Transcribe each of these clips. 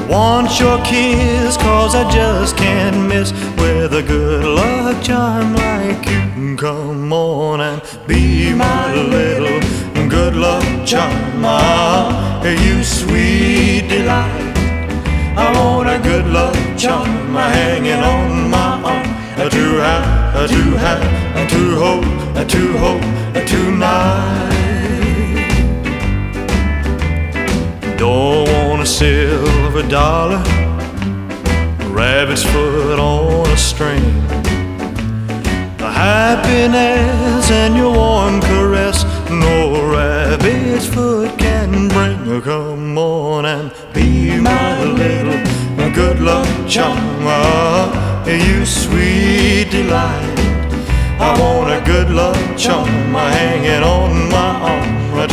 Want your kiss, 'cause I just can't miss with a good luck charm like you. Come on and be my little good luck charm. Ah, you sweet delight. I want a good luck charm hanging on my arm. To have, to hope tonight. Don't want a silver dollar, rabbit's foot on a string. The happiness and your warm caress, no rabbit's foot can bring. Come on and be my little good luck charm. Ah, you sweet delight. I want a good luck charm hanging on my arm.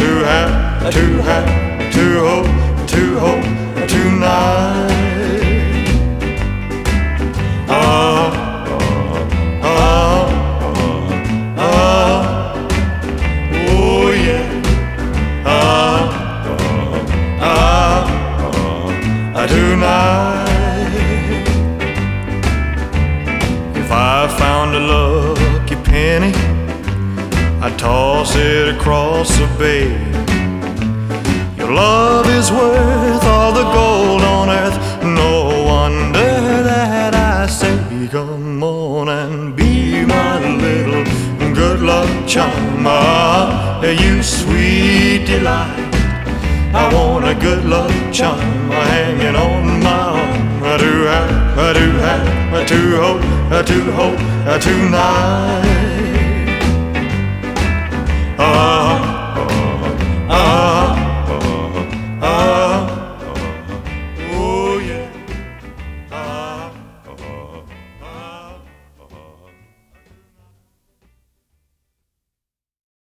To hope tonight. Ah, ah, ah, oh yeah. Ah, tonight. If I found a lucky penny, I'd toss it across the bay. Your love is worth all the gold on earth. No wonder that I say, come on and be my little good luck charm. Ah, you sweet delight. I want a good luck charm hanging on my arm. To hope tonight.